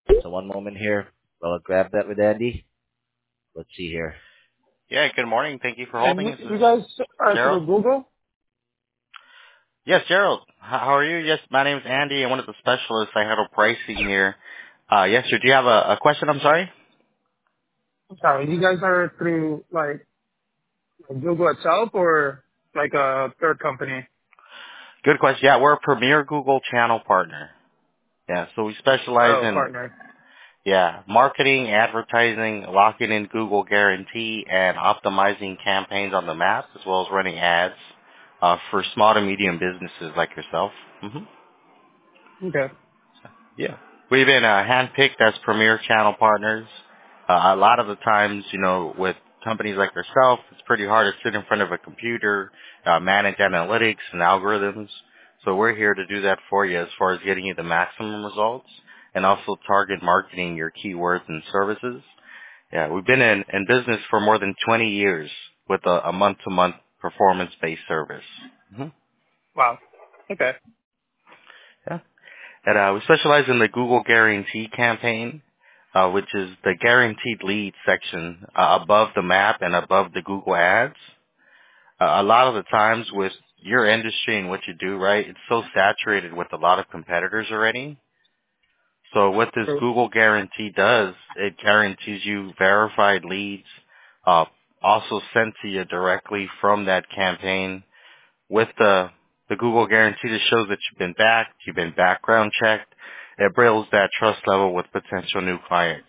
So one moment here. I'll grab that with Andy. Let's see here. Yeah, good morning. Thank you for And holding. This you is guys are Gerald. through Google? Yes, Gerald. How are you? Yes, my name is Andy. I'm one of the specialists. I handle pricing here. Yes, sir. Do you have a question? I'm sorry. I'm sorry, you guys are through like Google itself or like a third company? Good question. Yeah, we're a premier Google channel partner. Yeah, so we specialize Oh, in partner. marketing, advertising, locking in Google guarantee, and optimizing campaigns on the map, as well as running ads for small to medium businesses like yourself. Okay. Yeah. We've been handpicked as premier channel partners. A lot of the times, with companies like yourself, it's pretty hard to sit in front of a computer, manage analytics and algorithms. So we're here to do that for you as far as getting you the maximum results and also target marketing your keywords and services. Yeah, we've been in business for more than 20 years with a month-to-month performance-based service. Wow. Okay. Yeah. And we specialize in the Google Guarantee campaign, which is the guaranteed lead section above the map and above the Google ads. A lot of the times with your industry and what you do, right, it's so saturated with a lot of competitors already. So what this True. Google Guarantee does, it guarantees you verified leads, uh, also sent to you directly from that campaign with the Google guarantee that shows that you've been backed, you've been background checked. It builds that trust level with potential new clients.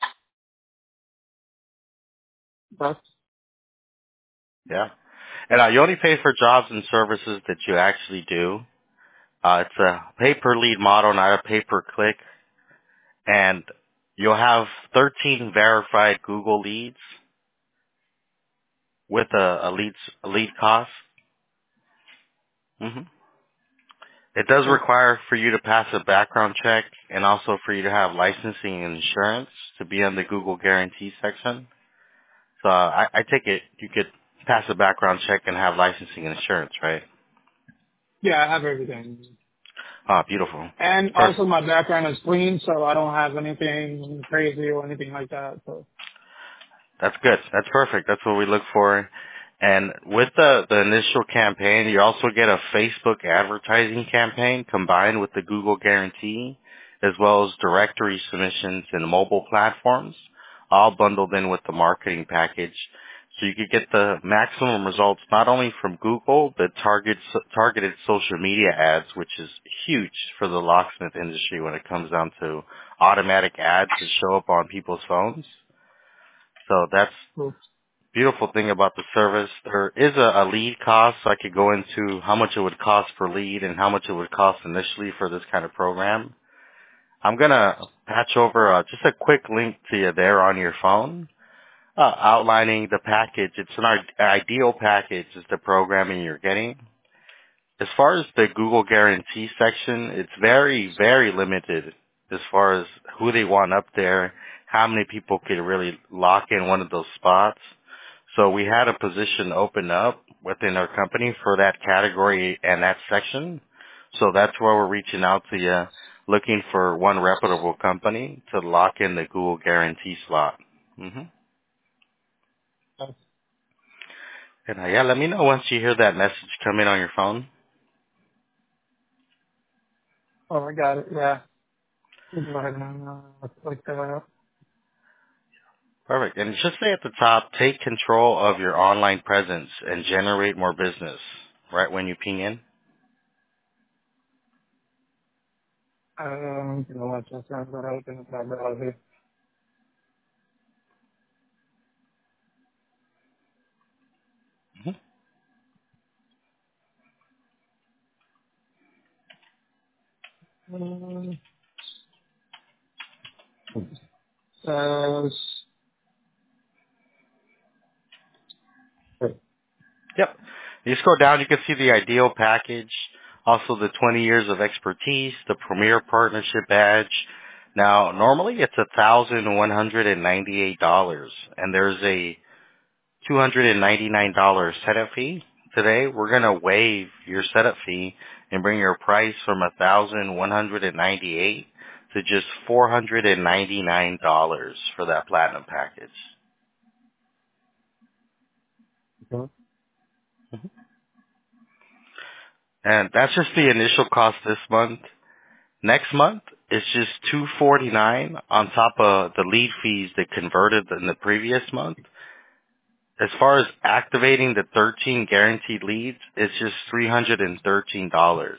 That's Yeah. And you only pay for jobs and services that you actually do. It's a pay-per-lead model, not a pay-per-click. And you'll have 13 verified Google leads with a lead cost. hmm It does true. require for you to pass a background check and also for you to have licensing and insurance to be on the Google guarantee section. So I take it you could pass a background check and have licensing and insurance, right? Yeah, I have everything. Ah, beautiful. And Perfect. also my background is clean, so I don't have anything crazy or anything like that. So That's good. That's perfect. That's what we look for. And with the initial campaign, you also get a Facebook advertising campaign combined with the Google guarantee, as well as directory submissions and mobile platforms, all bundled in with the marketing package. So you could get the maximum results not only from Google, but targeted social media ads, which is huge for the locksmith industry when it comes down to automatic ads that show up on people's phones. So that's cool. beautiful thing about the service. There is a lead cost, so I could go into how much it would cost per lead and how much it would cost initially for this kind of program. I'm gonna patch over just a quick link to you there on your phone, outlining the package. It's an ideal package is the programming you're getting. As far as the Google guarantee section, it's very, very limited as far as who they want up there, how many people could really lock in one of those spots. So we had a position open up within our company for that category and that section. So that's where we're reaching out to you, looking for one reputable company to lock in the Google guarantee slot. And yeah, let me know once you hear that message come in on your phone. Oh, I got it. Yeah. Go ahead and click that. Perfect. And just say at the top, take control of your online presence and generate more business right when you ping in. You know what? Just I'm gonna open up my browser. Mhm. Um, says Yep. You scroll down, you can see the ideal package, also the 20 years of expertise, the premier partnership badge. Now, normally it's $1,198, and there's a $299 setup fee. Today, we're going to waive your setup fee and bring your price from $1,198 to just $499 for that platinum package. Okay. And that's just the initial cost this month. Next month, it's just $249 on top of the lead fees that converted in the previous month. As far as activating the 13 guaranteed leads, it's just $313.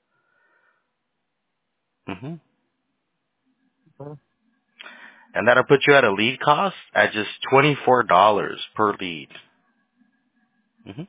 hmm Okay. And that'll put you at a lead cost at just $24 per lead. hmm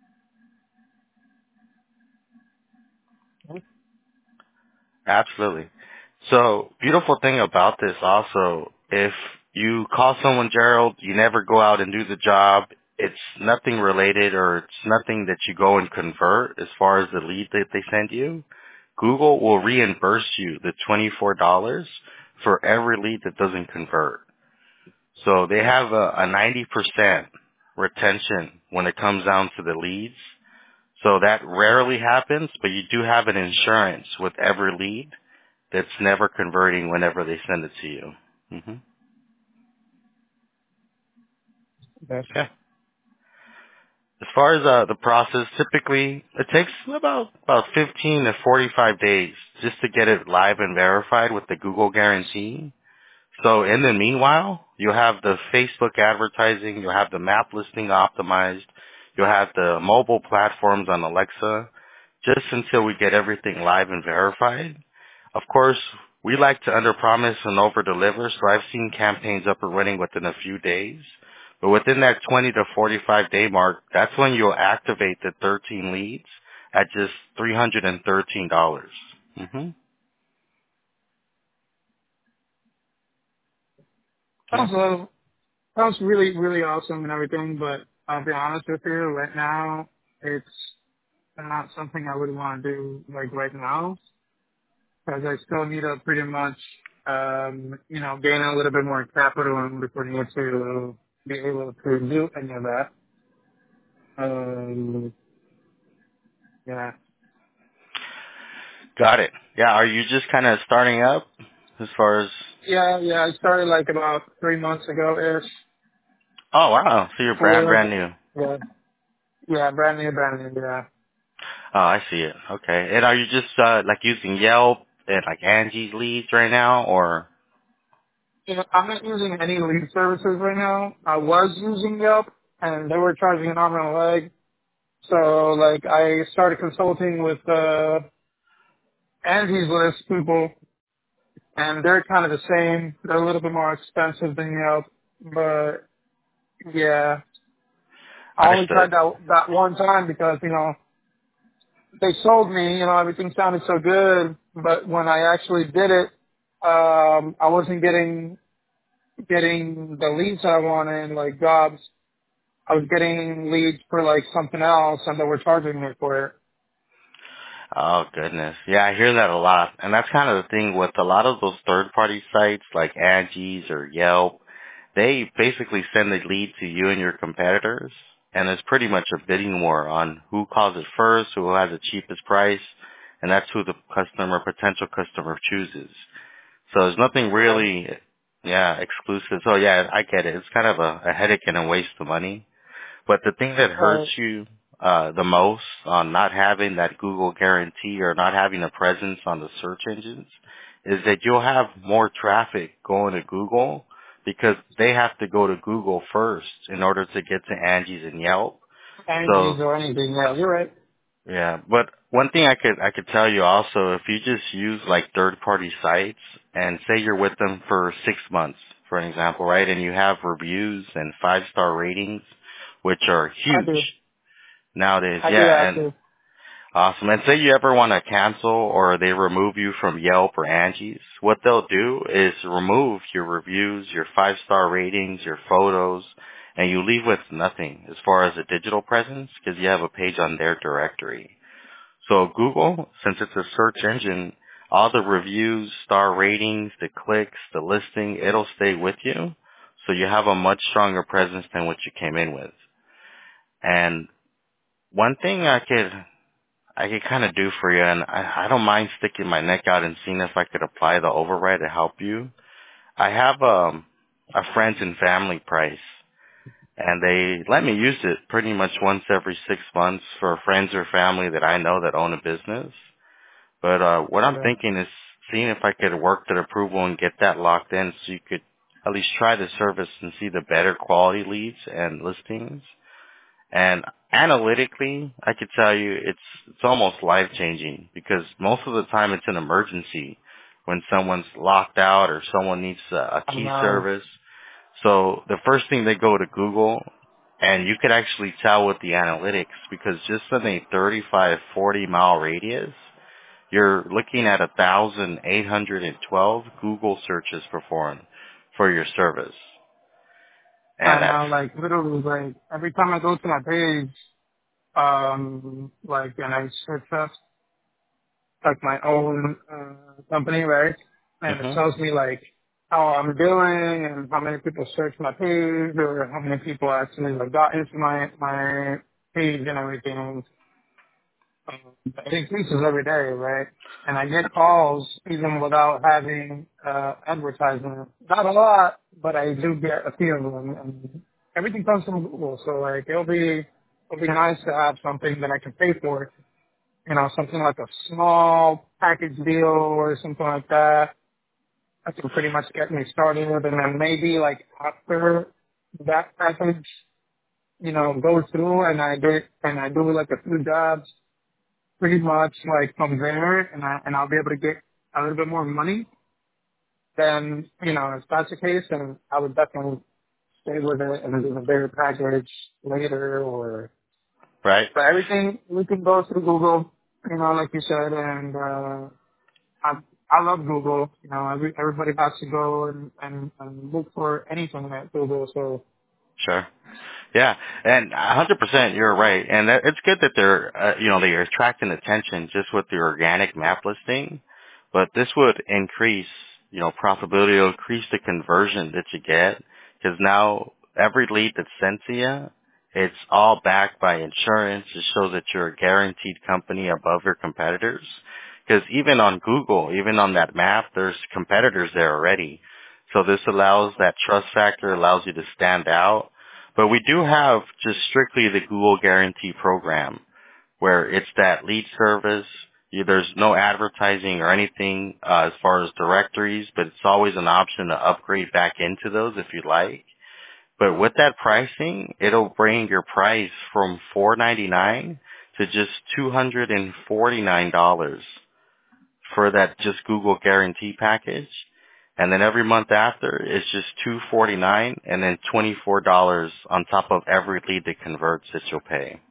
Absolutely. So, beautiful thing about this also, if you call someone, Gerald, you never go out and do the job, it's nothing related or it's nothing that you go and convert as far as the lead that they send you, Google will reimburse you the $24 for every lead that doesn't convert. So they have a 90% retention when it comes down to the leads. So that rarely happens, but you do have an insurance with every lead that's never converting whenever they send it to you. hmm Okay. Yeah. As far as the process, typically it takes about 15 to 45 days just to get it live and verified with the Google guarantee. So in the meanwhile, you'll have the Facebook advertising, you'll have the map listing optimized, you'll have the mobile platforms on Alexa, just until we get everything live and verified. Of course, we like to underpromise and overdeliver, so I've seen campaigns up and running within a few days. But within that 20 to 45 day mark, that's when you'll activate the 13 leads at just $313. hmm Yeah. Sounds sounds really, really awesome and everything, but I'll be honest with you, right now, it's not something I would want to do like right now, because I still need to pretty much, gain a little bit more capital in order for me to be able to do any of that. Um, yeah. Got it. Yeah, are you just kind of starting up as far as... Yeah, I started like about 3 months ago-ish. Oh, wow. So you're For, brand new. yeah, yeah, brand new, yeah. Oh, I see it. Okay. And are you just like using Yelp and like Angie's Leads right now, or? I'm not using any lead services right now. I was using Yelp, and they were charging an arm and a leg. So, like, I started consulting with Angie's List people, and they're kind of the same. They're a little bit more expensive than Yelp, but yeah, I only Understood. tried that one time because they sold me. Everything sounded so good, but when I actually did it, I wasn't getting the leads I wanted, like jobs. I was getting leads for like something else, and they were charging me for it. Oh goodness. Yeah, I hear that a lot. And that's kind of the thing with a lot of those third party sites like Angie's or Yelp. They basically send the lead to you and your competitors, and it's pretty much a bidding war on who calls it first, who has the cheapest price, and that's who the potential customer chooses. So there's nothing Right. really, exclusive. So yeah, I get it. It's kind of a headache and a waste of money. But the thing that hurts Right. you the most on not having that Google guarantee or not having a presence on the search engines is that you'll have more traffic going to Google because they have to go to Google first in order to get to Angie's and Yelp. So Angie's or anything. Yeah, you're right. yeah, but one thing I could tell you also, if you just use like third party sites and say you're with them for 6 months, for an example, right, and you have reviews and 5-star ratings, which are I huge do. nowadays, I do yeah, that and too. awesome. And say you ever want to cancel or they remove you from Yelp or Angie's, what they'll do is remove your reviews, your 5-star ratings, your photos, and you leave with nothing as far as a digital presence because you have a page on their directory. So Google, since it's a search engine, all the reviews, star ratings, the clicks, the listing, it'll stay with you. So you have a much stronger presence than what you came in with. And one thing I could kind of do for you, and I don't mind sticking my neck out and seeing if I could apply the override to help you. I have a friends and family price, and they let me use it pretty much once every 6 months for friends or family that I know that own a business. But what I'm Okay. thinking is seeing if I could work that approval and get that locked in so you could at least try the service and see the better quality leads and listings. And analytically, I could tell you it's almost life changing because most of the time it's an emergency when someone's locked out or someone needs a I key know. service. So the first thing they go to Google, and you could actually tell with the analytics because just in a 35, 40 mile radius, you're looking at 1,812 Google searches performed for your service. I And that's, know, like, literally, like, every time I go to my page, like, and I search up, like, my own, company, right? And it hmm tells me, like, how I'm doing and how many people search my page or how many people actually, like, got into my page and everything. It increases every day, right? And I get calls even without having advertisement. Not a lot, but I do get a few of them. And everything comes from Google, so like it'll be nice to have something that I can pay for. You know, something like a small package deal or something like that. That can pretty much get me started, and then maybe like after that package, you know, goes through and I do like a few jobs pretty much like from there, and I'll be able to get a little bit more money. Then you know, if that's the case, then I would definitely stay with it and do a bigger package later. Or right? but everything we can go through Google, you know, like you said, and I I love Google. You know, everybody has to go and look for anything at Google. So Sure. Yeah, and 100% you're right. And it's good that they're, they're attracting attention just with the organic map listing. But this would increase, profitability, it'll increase the conversion that you get because now every lead that's sent to you, it's all backed by insurance. It shows that you're a guaranteed company above your competitors. Because even on Google, even on that map, there's competitors there already. So this allows that trust factor, allows you to stand out. But we do have just strictly the Google Guarantee program where it's that lead service. There's no advertising or anything as far as directories, but it's always an option to upgrade back into those if you like. But with that pricing, it'll bring your price from $499 to just $249 for that just Google Guarantee package. And then every month after, it's just $249 and then $24 on top of every lead that converts that you'll pay.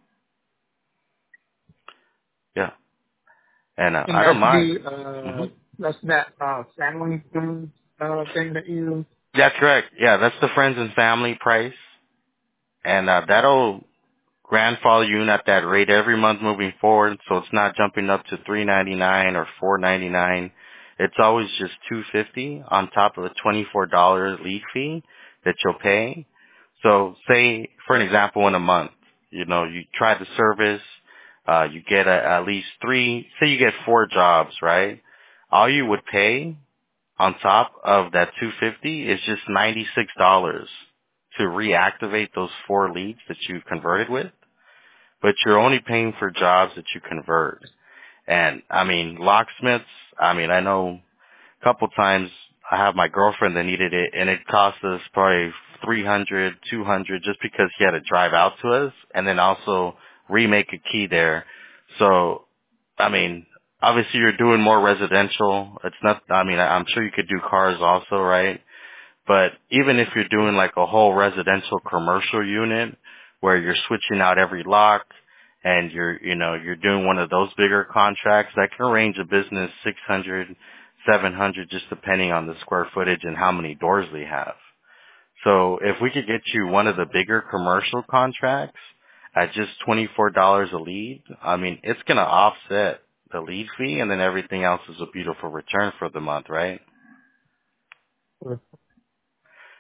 Yeah. And and I don't mind. hmm that's that family thing that you. That's correct. Yeah, that's the friends and family price. And that'll grandfather you in at that rate every month moving forward, so it's not jumping up to $399 or $499. It's always just $250 on top of a $24 lead fee that you'll pay. So say, for an example, in a month, you try the service, you get at least say you get 4 jobs, right? All you would pay on top of that 250 is just $96 to reactivate those 4 leads that you converted with, but you're only paying for jobs that you convert. And I mean, locksmiths, I know a couple times I have my girlfriend that needed it and it cost us probably 300, 200 just because she had to drive out to us and then also remake a key there. So, I mean, obviously you're doing more residential. It's not, I'm sure you could do cars also, right? But even if you're doing like a whole residential commercial unit where you're switching out every lock and you're doing one of those bigger contracts, that can range a business 600, 700 just depending on the square footage and how many doors they have. So if we could get you one of the bigger commercial contracts at just $24 a lead, it's going to offset the lead fee and then everything else is a beautiful return for the month, right?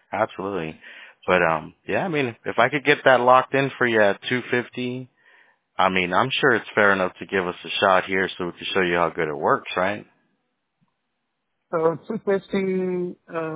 Absolutely. But yeah, if I could get that locked in for you at 250, I mean, I'm sure it's fair enough to give us a shot here so we can show you how good it works, right? So 250,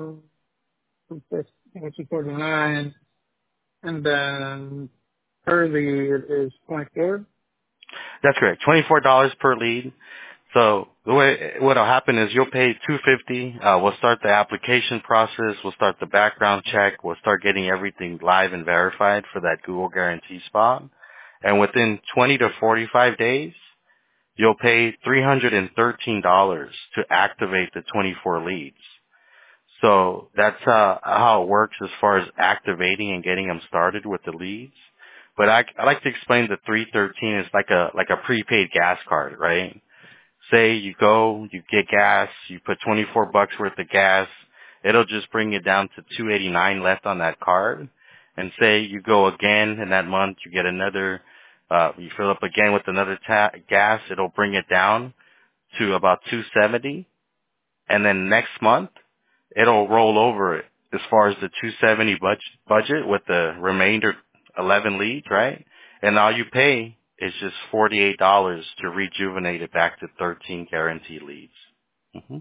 249, and then per lead is 24. That's correct. $24 per lead. So the way what'll happen is you'll pay $250. We'll start the application process. We'll start the background check. We'll start getting everything live and verified for that Google guarantee spot. And within 20 to 45 days, you'll pay $313 to activate the 24 leads. So that's how it works as far as activating and getting them started with the leads. But I like to explain the 313 is like a prepaid gas card, right? Say you go, you get gas, you put $24 worth of gas, it'll just bring it down to $289 left on that card. And say you go again in that month, you get another, you fill up again with another gas, it'll bring it down to about 270. And then next month, it'll roll over it as far as the 270 budget with the remainder 11 leads, right? And all you pay is just $48 to rejuvenate it back to 13 guaranteed leads. hmm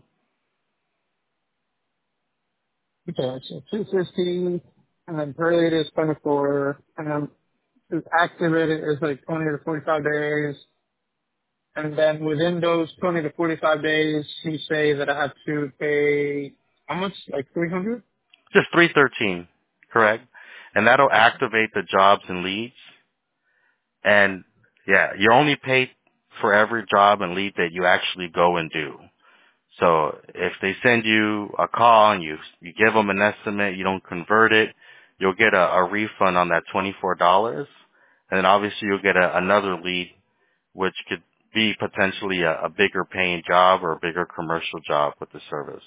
Okay, so 250, and then per lead is 24, and then to activate it is like 20 to 45 days. And then within those 20 to 45 days, you say that I have to pay how much? Like 300? Just 313, correct? And that'll activate the jobs and leads. And yeah, you only pay for every job and lead that you actually go and do. So if they send you a call and you give them an estimate, you don't convert it, you'll get a refund on that $24. And then obviously you'll get another lead, which could be potentially a bigger paying job or a bigger commercial job with the service.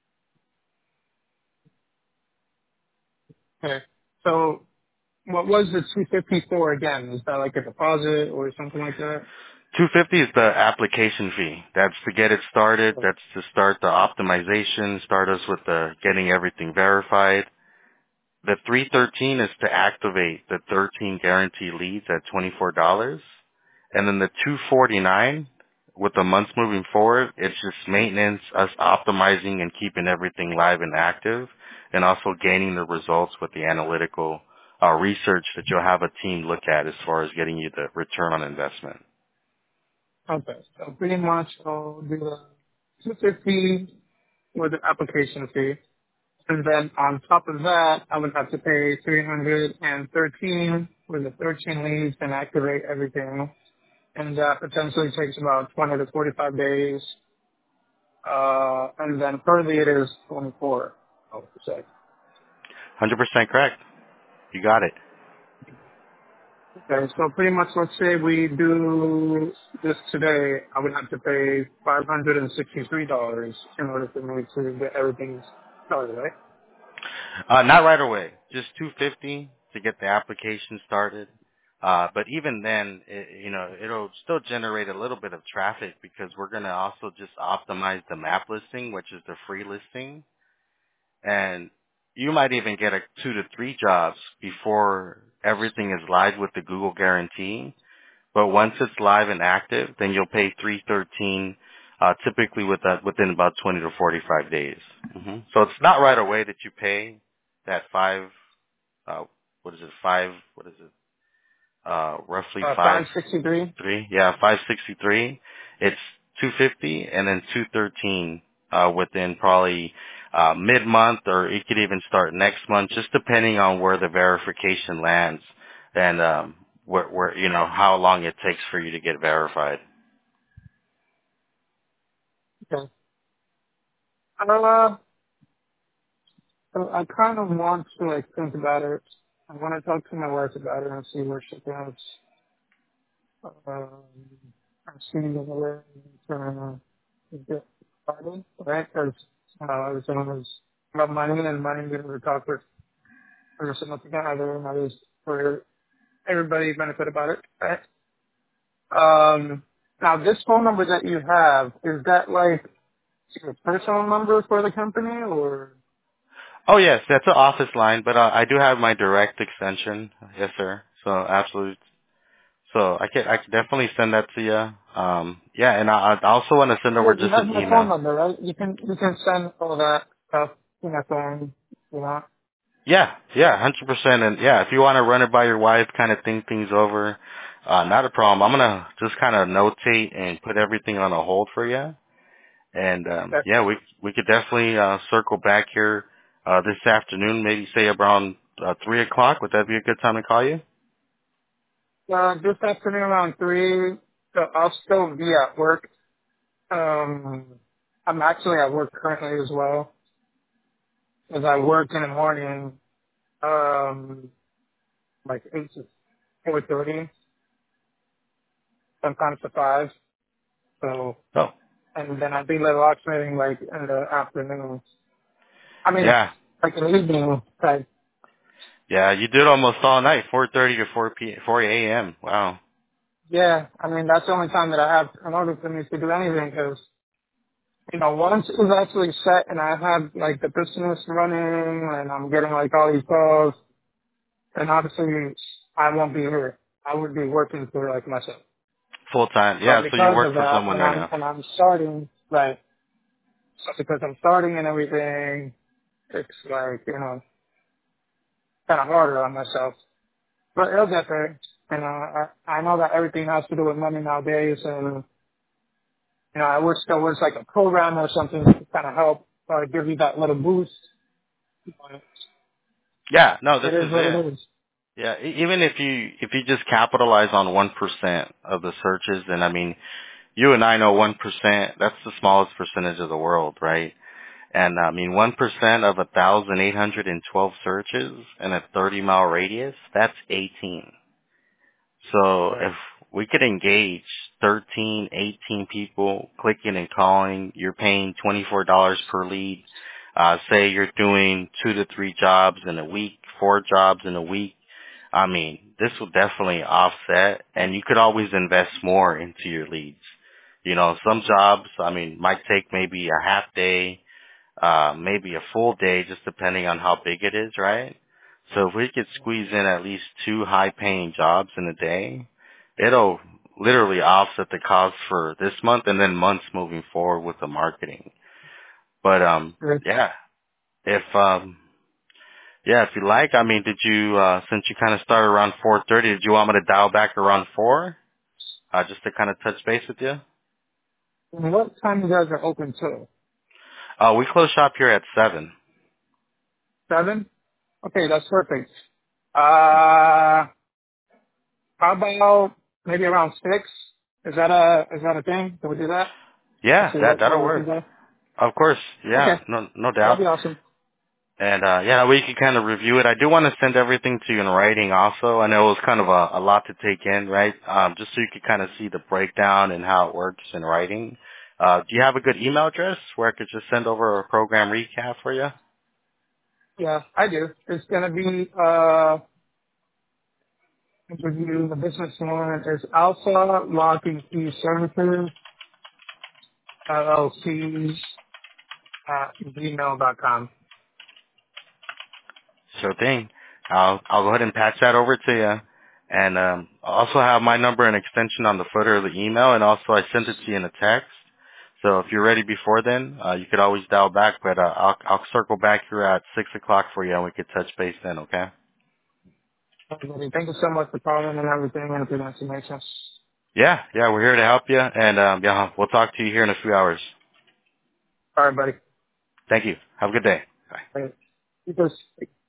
Okay. So what was the 250 for again? Is that like a deposit or something like that? 250 is the application fee. That's to get it started. That's to start the optimization, start us with the getting everything verified. The 313 is to activate the 13 guaranteed leads at $24. And then the 249 with the months moving forward, it's just maintenance, us optimizing and keeping everything live and active, and also gaining the results with the analytical research that you'll have a team look at as far as getting you the return on investment. Okay. So pretty much I'll do the 250 with the application fee. And then on top of that, I would have to pay 313 with the 13 leads and activate everything. And that potentially takes about 20 to 45 days. And then per lead is 24. Oh, sorry. 100% correct. You got it. Okay, so pretty much let's say we do this today, I would have to pay $563 in order for me to get everything started, right? Not right away. Just 250 to get the application started. But even then, it'll still generate a little bit of traffic because we're going to also just optimize the map listing, which is the free listing. And you might even get 2 to 3 jobs before everything is live with the Google guarantee. But once it's live and active, then you'll pay 313, typically within about 20 to 45 days. So it's not right away that you pay that uh, roughly 563? 563. It's 250 and then 213, within probably, mid-month, or it could even start next month, just depending on where the verification lands and, where, how long it takes for you to get verified. Okay. Uh, so I kind of want to like think about it. I want to talk to my wife about it and see where she thinks. I'm seeing the way to get started, right? Because everything is about money and money we to talk with for a significant other and others for everybody benefit about it, right? Now this phone number that you have, is that like your personal number for the company or? Oh yes, that's an office line, but I do have my direct extension. Yes, sir. So absolutely. So I could definitely send that to you. Yeah, and I also want to send over You just have an my phone email. number, right? You can send all that stuff to my phone, you know. Yeah, 100%. And yeah, if you want to run it by your wife, kind of think things over, not a problem. I'm gonna just kind of notate and put everything on a hold for you. And That's, yeah, we could definitely circle back here this afternoon, maybe say around 3 o'clock. Would that be a good time to call you? this afternoon around 3, so I'll still be at work. I'm actually at work currently as well, as I work in the morning, like 8 to 4:30, sometimes to 5. So, Oh, and then I do little locksmithing like in the afternoon. I mean, yeah. like in the evening, like, Yeah, you did almost all night, 4:30 to 4 a.m. Wow. yeah, I mean, that's the only time that I have in order for me to do anything because, you know, once it's actually set and I have like the business running and I'm getting like all these calls, then obviously I won't be here. I would be working for like myself. Full time. But Yeah, so you because work of for that, someone right now. and I'm starting, right, so because I'm starting and everything, it's like, you know, kind of harder on myself. But it'll get there. You know, I know that everything has to do with money nowadays, and you know, I wish there was like a program or something that could kind of help or give you that little boost. But Yeah, no, this it is is what it. it is. Yeah, even if you just capitalize on 1% of the searches, and I mean, you and I know 1%, that's the smallest percentage of the world, right? And I mean, 1% of 1,812 searches in a 30-mile radius, that's 18. So if we could engage 13, 18 people clicking and calling, you're paying $24 per lead. Say you're doing 2 to 3 jobs in a week, 4 jobs in a week. I mean, this will definitely offset, and you could always invest more into your leads. You know, some jobs, I mean, might take maybe a half day, maybe a full day, just depending on how big it is, right? So if we could squeeze in at least 2 high-paying jobs in a day, it'll literally offset the cost for this month and then months moving forward with the marketing. But Good. yeah, if if you like, I mean, did you since you kind of started around 4:30, did you want me to dial back around 4, just to kind of touch base with you? And what time you guys are open till? We close shop here at 7. 7? Okay, that's perfect. How about maybe around 6? Is that a thing? Can we do that? Let's Yeah, see that'll what we can work. do. Of course, yeah, Okay, no that'd doubt. be awesome. And yeah, that way you can kind of review it. I do want to send everything to you in writing also. I know it was kind of a lot to take in, right? Just so you could kind of see the breakdown and how it works in writing. Do you have a good email address where I could just send over a program recap for you? Yeah, I do. It's gonna be interview the business one is Alpha Locking Key Services LLC at gmail.com. Sure thing. I'll go ahead and patch that over to you. And I also have my number and extension on the footer of the email, and also I sent it to you in a text. So if you're ready before then, you could always dial back, but I'll circle back here at 6 o'clock for you, and we could touch base then, okay? Thank you so much for calling and everything and for the information. Yeah, we're here to help you, and yeah, we'll talk to you here in a few hours. All right, buddy. Thank you. Have a good day. Bye. All right. You just